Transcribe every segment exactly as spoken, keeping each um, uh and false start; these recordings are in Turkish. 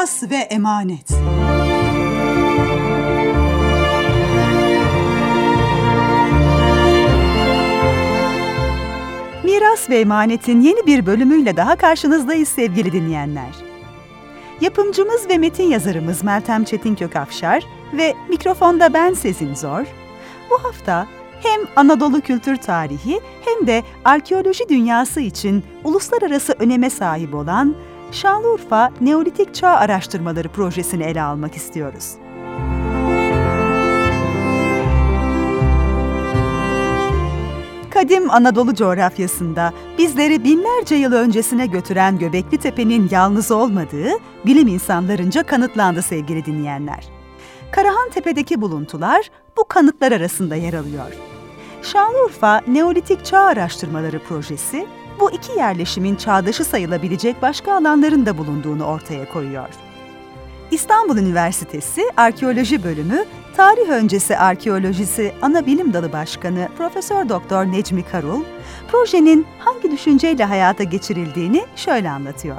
Miras ve emanet. Miras ve emanetin yeni bir bölümüyle daha karşınızdayız sevgili dinleyenler. Yapımcımız ve metin yazarımız Meltem Çetinkökafşar ve mikrofonda ben Sezin Zor, bu hafta hem Anadolu kültür tarihi hem de arkeoloji dünyası için uluslararası öneme sahip olan Şanlıurfa Neolitik Çağ Araştırmaları projesini ele almak istiyoruz. Kadim Anadolu coğrafyasında bizleri binlerce yıl öncesine götüren Göbekli Tepe'nin yalnız olmadığı bilim insanlarınca kanıtlandı sevgili dinleyenler. Karahantepe'deki buluntular bu kanıtlar arasında yer alıyor. Şanlıurfa Neolitik Çağ Araştırmaları projesi, bu iki yerleşimin çağdaşı sayılabilecek başka alanların da bulunduğunu ortaya koyuyor. İstanbul Üniversitesi Arkeoloji Bölümü Tarih Öncesi Arkeolojisi Anabilim Dalı Başkanı Profesör Doktor Necmi Karul, projenin hangi düşünceyle hayata geçirildiğini şöyle anlatıyor.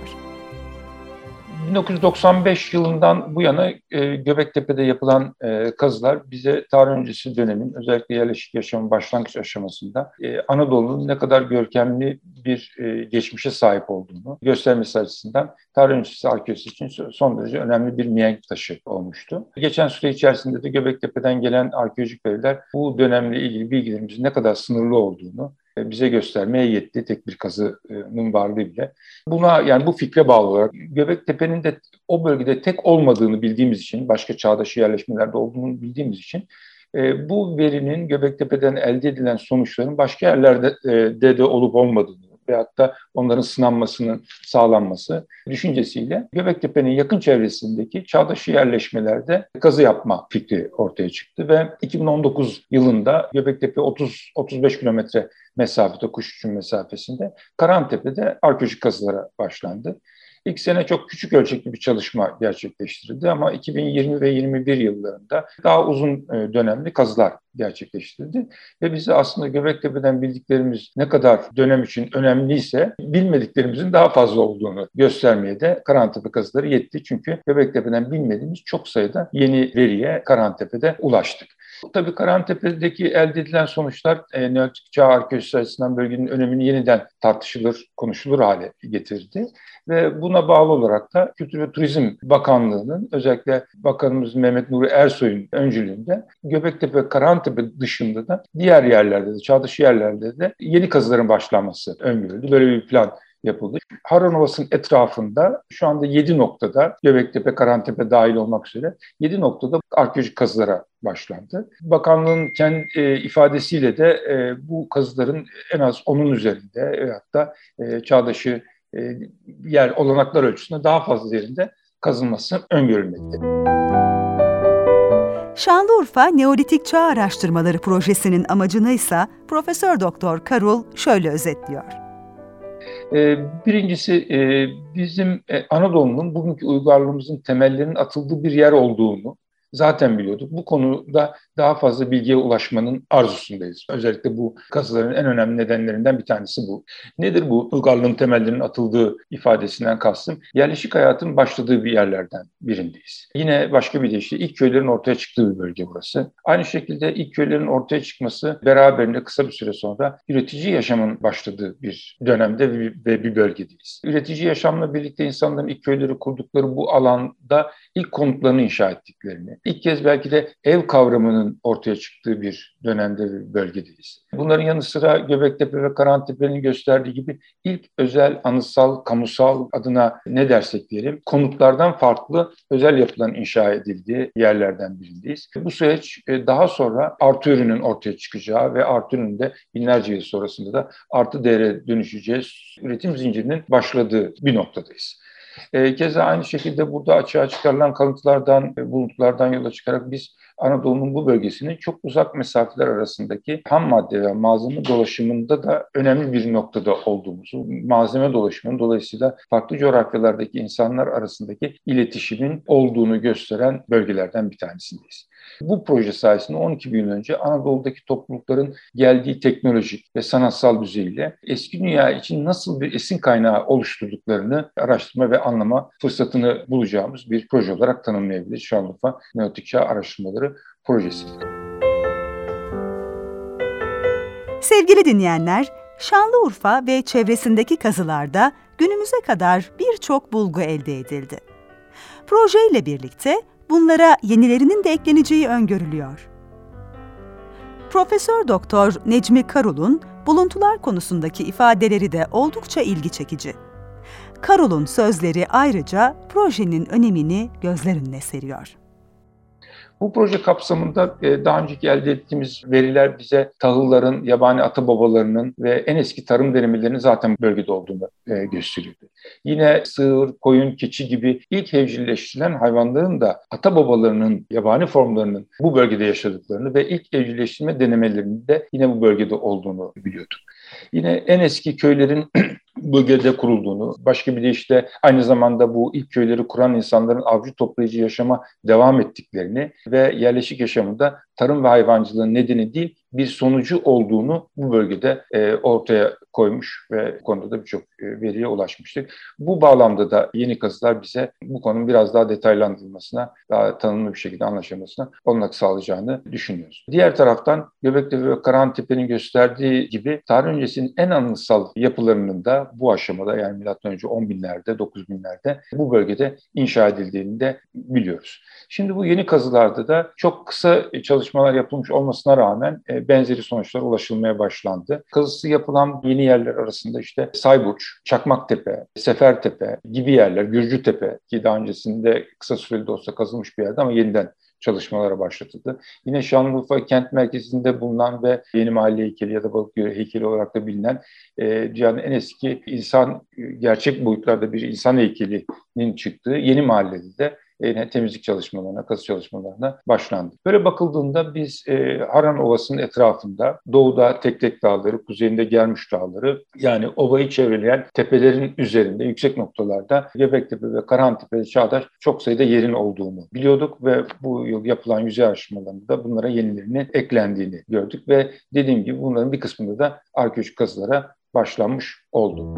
bin dokuz yüz doksan beş yılından bu yana e, Göbektepe'de yapılan e, kazılar bize tarih öncesi dönemin, özellikle yerleşik yaşamın başlangıç aşamasında e, Anadolu'nun ne kadar görkemli bir e, geçmişe sahip olduğunu göstermesi açısından tarih öncesi arkeolojisi için son derece önemli bir mihenk taşı olmuştu. Geçen süre içerisinde de Göbektepe'den gelen arkeolojik veriler bu dönemle ilgili bilgilerimizin ne kadar sınırlı olduğunu bize göstermeye yetti, tek bir kazının varlığı bile. Buna, yani bu fikre bağlı olarak Göbektepe'nin de o bölgede tek olmadığını bildiğimiz için, başka çağdaş yerleşmelerde olduğunu bildiğimiz için bu verinin Göbektepe'den elde edilen sonuçların başka yerlerde de, de olup olmadığını veyahut da onların sınanmasının sağlanması düşüncesiyle Göbektepe'nin yakın çevresindeki çağdaş yerleşmelerde kazı yapma fikri ortaya çıktı ve iki bin on dokuz yılında Göbektepe otuz otuz beş kilometre mesafede, kuş uçuşu mesafesinde Karahantepe'de arkeolojik kazılara başlandı. İlk sene çok küçük ölçekli bir çalışma gerçekleştirildi ama iki bin yirmi ve yirmi bir yıllarında daha uzun dönemli kazılar gerçekleştirildi. Ve bize aslında Göbektepe'den bildiklerimiz ne kadar dönem için önemliyse bilmediklerimizin daha fazla olduğunu göstermeye de Karahantepe kazıları yetti. Çünkü Göbektepe'den bilmediğimiz çok sayıda yeni veriye Karahantepe'de ulaştık. Tabii Karahantepe'deki elde edilen sonuçlar e, Neolitik Çağ arkeolojisi açısından bölgenin önemini yeniden tartışılır, konuşulur hale getirdi. Ve buna bağlı olarak da Kültür ve Turizm Bakanlığı'nın, özellikle Bakanımız Mehmet Nuri Ersoy'un öncülüğünde Göbektepe, Karahantepe dışında da diğer yerlerde de, çağdaş yerlerde de yeni kazıların başlanması öngörüldü. Böyle bir plan yapıldı. Harran Ovası'nın etrafında şu anda yedi noktada, Göbektepe, Karahantepe dahil olmak üzere yedi noktada arkeolojik kazılara başlandı. Bakanlığın kendi e, ifadesiyle de e, bu kazıların en az onun üzerinde ve hatta e, çağdaşı e, yer olanaklar ölçüsünde daha fazla yerinde kazılması öngörülmekte. Şanlıurfa Neolitik Çağ Araştırmaları projesinin amacını ise Profesör Doktor Karul şöyle özetliyor. Birincisi bizim Anadolu'nun bugünkü uygarlığımızın temellerinin atıldığı bir yer olduğunu zaten biliyorduk. Bu konuda daha fazla bilgiye ulaşmanın arzusundayız. Özellikle bu kazıların en önemli nedenlerinden bir tanesi bu. Nedir bu uygarlığın temellerinin atıldığı ifadesinden kastım? Yerleşik hayatın başladığı bir yerlerden birindeyiz. Yine başka bir deyişle ilk köylerin ortaya çıktığı bir bölge burası. Aynı şekilde ilk köylerin ortaya çıkması beraberinde kısa bir süre sonra üretici yaşamın başladığı bir dönemde ve bir bölgedeyiz. Üretici yaşamla birlikte insanların ilk köyleri kurdukları bu alanda ilk konutlarını inşa ettiklerini, İlk kez belki de ev kavramının ortaya çıktığı bir dönemde bir bölgedeyiz. Bunların yanı sıra Göbektepe ve Karahantepe'nin gösterdiği gibi ilk özel, anıtsal, kamusal adına ne dersek diyelim, konutlardan farklı özel yapılan inşa edildiği yerlerden birindeyiz. Bu süreç daha sonra artı ürünün ortaya çıkacağı ve artı ürünün de binlerce yıl sonrasında da artı değere dönüşeceği üretim zincirinin başladığı bir noktadayız. E, keza aynı şekilde burada açığa çıkarılan kalıntılardan, buluntulardan yola çıkarak biz Anadolu'nun bu bölgesinin çok uzak mesafeler arasındaki ham madde ve malzeme dolaşımında da önemli bir noktada olduğumuzu, malzeme dolaşımının dolayısıyla farklı coğrafyalardaki insanlar arasındaki iletişimin olduğunu gösteren bölgelerden bir tanesindeyiz. Bu proje sayesinde on iki bin yıl önce Anadolu'daki toplulukların geldiği teknolojik ve sanatsal düzeyiyle eski dünya için nasıl bir esin kaynağı oluşturduklarını araştırma ve anlama fırsatını bulacağımız bir proje olarak tanımlayabiliriz. Şanlıurfa Neolitik Çağ Araştırmaları Projesi. Sevgili dinleyenler, Şanlıurfa ve çevresindeki kazılarda günümüze kadar birçok bulgu elde edildi. Projeyle birlikte bunlara yenilerinin de ekleneceği öngörülüyor. Profesör Doktor Necmi Karul'un buluntular konusundaki ifadeleri de oldukça ilgi çekici. Karul'un sözleri ayrıca projenin önemini gözler önüne seriyor. Bu proje kapsamında daha önceki elde ettiğimiz veriler bize tahılların, yabani ata babalarının ve en eski tarım denemelerinin zaten bölgede olduğunu gösteriyordu. Yine sığır, koyun, keçi gibi ilk evcilleştirilen hayvanların da ata babalarının, yabani formlarının bu bölgede yaşadıklarını ve ilk evcilleştirme denemelerinin de yine bu bölgede olduğunu biliyorduk. Yine en eski köylerin bölgede kurulduğunu, başka bir de işte aynı zamanda bu ilk köyleri kuran insanların avcı toplayıcı yaşama devam ettiklerini ve yerleşik yaşamında tarım ve hayvancılığın nedeni değil, bir sonucu olduğunu bu bölgede e, ortaya koymuş ve bu konuda da birçok e, veriye ulaşmıştık. Bu bağlamda da yeni kazılar bize bu konunun biraz daha detaylandırılmasına, daha tanımlı bir şekilde anlaşılmasına olanak sağlayacağını düşünüyoruz. Diğer taraftan Göbektepe ve Karahantepe'nin gösterdiği gibi tarih öncesinin en anıtsal yapılarının da bu aşamada, yani milattan önce on binlerde, dokuz binlerde bu bölgede inşa edildiğini de biliyoruz. Şimdi bu yeni kazılarda da çok kısa çalışmalar yapılmış olmasına rağmen e, benzeri sonuçlara ulaşılmaya başlandı. Kazısı yapılan yeni yerler arasında işte Sayburç, Çakmaktepe, Sefertepe gibi yerler, Gürcütepe ki daha öncesinde kısa süreli de olsa kazılmış bir yerde ama yeniden çalışmalara başlatıldı. Yine Şanlıurfa kent merkezinde bulunan ve Yeni Mahalle heykeli ya da Balıkgöl heykeli olarak da bilinen e, dünyanın en eski insan, gerçek boyutlarda bir insan heykelinin çıktığı Yeni Mahalle'de de yine temizlik çalışmalarına, kazı çalışmalarına başlandı. Böyle bakıldığında biz e, Haran Ovası'nın etrafında doğuda Tektek Dağları, kuzeyinde Germüş Dağları, yani ovayı çevreleyen tepelerin üzerinde yüksek noktalarda Göbektepe ve Karahantepe'de çağdaş çok sayıda yerin olduğunu biliyorduk ve bu yıl yapılan yüzey araştırmalarında da bunlara yenilerinin eklendiğini gördük ve dediğim gibi bunların bir kısmında da arkeolojik kazılara başlanmış oldu.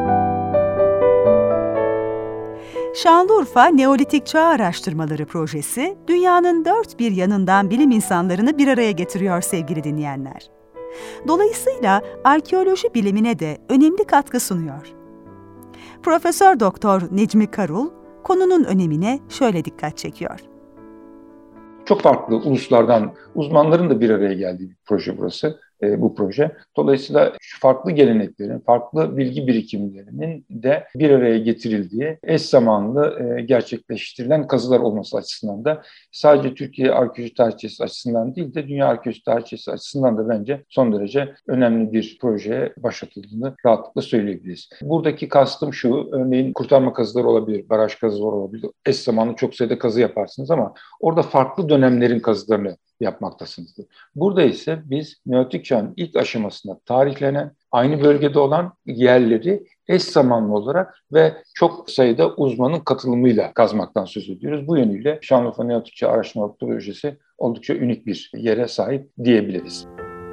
Şanlıurfa Neolitik Çağ Araştırmaları Projesi, dünyanın dört bir yanından bilim insanlarını bir araya getiriyor sevgili dinleyenler. Dolayısıyla arkeoloji bilimine de önemli katkı sunuyor. Profesör Doktor Necmi Karul, konunun önemine şöyle dikkat çekiyor. Çok farklı uluslardan uzmanların da bir araya geldiği bir proje burası. E, bu proje. Dolayısıyla farklı geleneklerin, farklı bilgi birikimlerinin de bir araya getirildiği, eş zamanlı e, gerçekleştirilen kazılar olması açısından da sadece Türkiye arkeoloji tarihçesi açısından değil de dünya arkeoloji tarihçesi açısından da bence son derece önemli bir projeye başlatıldığını rahatlıkla söyleyebiliriz. Buradaki kastım şu, örneğin kurtarma kazıları olabilir, baraj kazıları olabilir. Eş zamanlı çok sayıda kazı yaparsınız ama orada farklı dönemlerin kazılarını yapmaktasınızdır. Burada ise biz Neolitik Çağ'ın ilk aşamasında tarihlenen, aynı bölgede olan yerleri eş zamanlı olarak ve çok sayıda uzmanın katılımıyla kazmaktan söz ediyoruz. Bu yönüyle Şanlıurfa Neolitik Çağ Araştırma Projesi oldukça unik bir yere sahip diyebiliriz.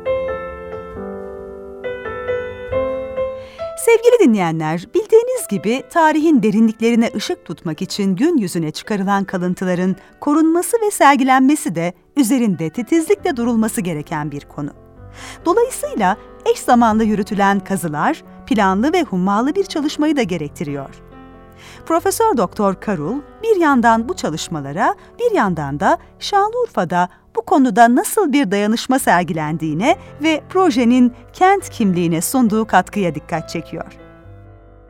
Sevgili dinleyenler, bildiğiniz gibi tarihin derinliklerine ışık tutmak için gün yüzüne çıkarılan kalıntıların korunması ve sergilenmesi de üzerinde titizlikle durulması gereken bir konu. Dolayısıyla eş zamanlı yürütülen kazılar planlı ve hummalı bir çalışmayı da gerektiriyor. Profesör Doktor Karul bir yandan bu çalışmalara, bir yandan da Şanlıurfa'da bu konuda nasıl bir dayanışma sergilendiğine ve projenin kent kimliğine sunduğu katkıya dikkat çekiyor.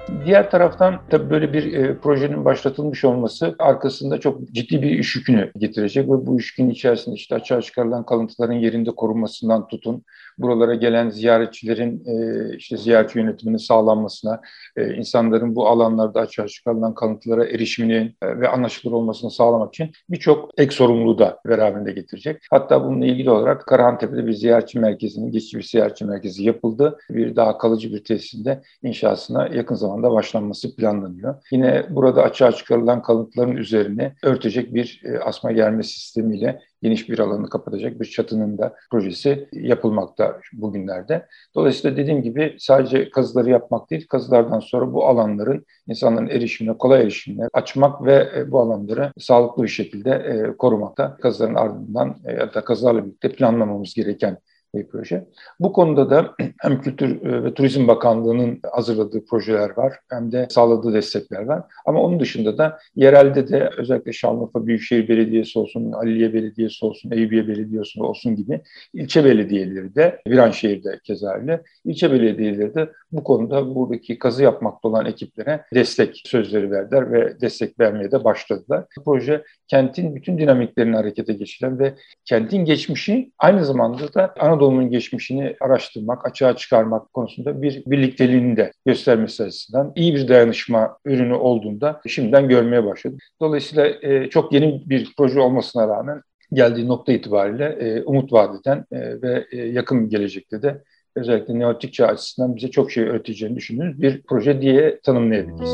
Diğer taraftan tabii böyle bir e, projenin başlatılmış olması arkasında çok ciddi bir iş yükünü getirecek ve bu iş yükünün içerisinde işte açığa çıkarılan kalıntıların yerinde korunmasından tutun, buralara gelen ziyaretçilerin e, işte ziyaret yönetiminin sağlanmasına, e, insanların bu alanlarda açığa çıkarılan kalıntılara erişiminin e, ve anlaşılır olmasını sağlamak için birçok ek sorumluluğu da beraberinde getirecek. Hatta bununla ilgili olarak Karahantepe'de bir ziyaretçi merkezinin, geçici bir ziyaretçi merkezi yapıldı. Bir daha kalıcı bir tesisinde inşasına yakın zamanda başlanması planlanıyor. Yine burada açığa çıkarılan kalıntıların üzerine örtecek bir e, asma germe sistemiyle geniş bir alanı kapatacak bir çatının da projesi yapılmakta bugünlerde. Dolayısıyla dediğim gibi sadece kazıları yapmak değil, kazılardan sonra bu alanların insanların erişimine, kolay erişimine açmak ve bu alanları sağlıklı bir şekilde korumakta. Kazıların ardından ya da kazılarla birlikte planlamamız gereken bir proje. Bu konuda da hem Kültür ve Turizm Bakanlığı'nın hazırladığı projeler var hem de sağladığı destekler var. Ama onun dışında da yerelde de özellikle Şanlıurfa Büyükşehir Belediyesi olsun, Haliliye Belediyesi olsun, Eyüpiye Belediyesi olsun gibi ilçe belediyeleri de, Viranşehir'de keza öyle, ilçe belediyeleri de bu konuda buradaki kazı yapmakta olan ekiplere destek sözleri verdiler ve destek vermeye de başladılar. Bu proje kentin bütün dinamiklerini harekete geçiren ve kentin geçmişi aynı zamanda da Anadolu'nun geçmişini araştırmak, açığa çıkarmak konusunda bir birlikteliğini de göstermesi açısından iyi bir dayanışma ürünü olduğunda şimdiden görmeye başladık. Dolayısıyla e, çok yeni bir proje olmasına rağmen geldiği nokta itibariyle e, umut vaat eden e, ve e, yakın gelecekte de özellikle neolitik çağ açısından bize çok şey öğreteceğini düşündüğümüz bir proje diye tanımlayabiliriz.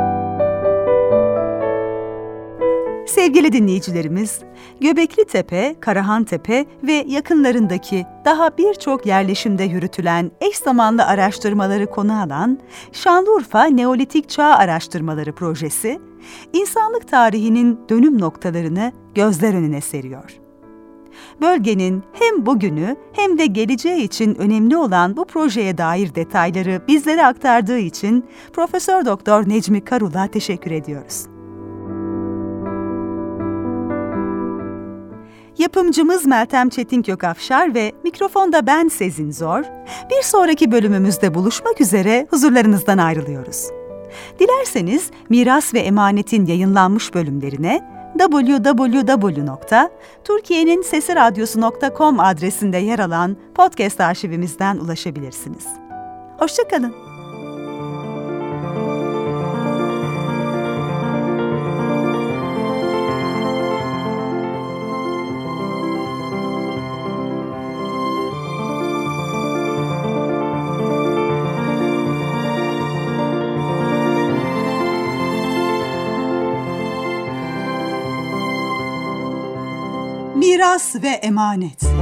Sevgili dinleyicilerimiz, Göbeklitepe, Karahantepe ve yakınlarındaki daha birçok yerleşimde yürütülen eş zamanlı araştırmaları konu alan Şanlıurfa Neolitik Çağ Araştırmaları Projesi, insanlık tarihinin dönüm noktalarını gözler önüne seriyor. Bölgenin hem bugünü hem de geleceği için önemli olan bu projeye dair detayları bizlere aktardığı için Profesör Doktor Necmi Karul'a teşekkür ediyoruz. Yapımcımız Meltem Çetinkökafşar ve mikrofonda ben Sezin Zor, bir sonraki bölümümüzde buluşmak üzere huzurlarınızdan ayrılıyoruz. Dilerseniz Miras ve Emanet'in yayınlanmış bölümlerine double-u double-u double-u nokta türkiyenin sesi radyosu nokta com adresinde yer alan podcast arşivimizden ulaşabilirsiniz. Hoşça kalın. Miras ve Emanet.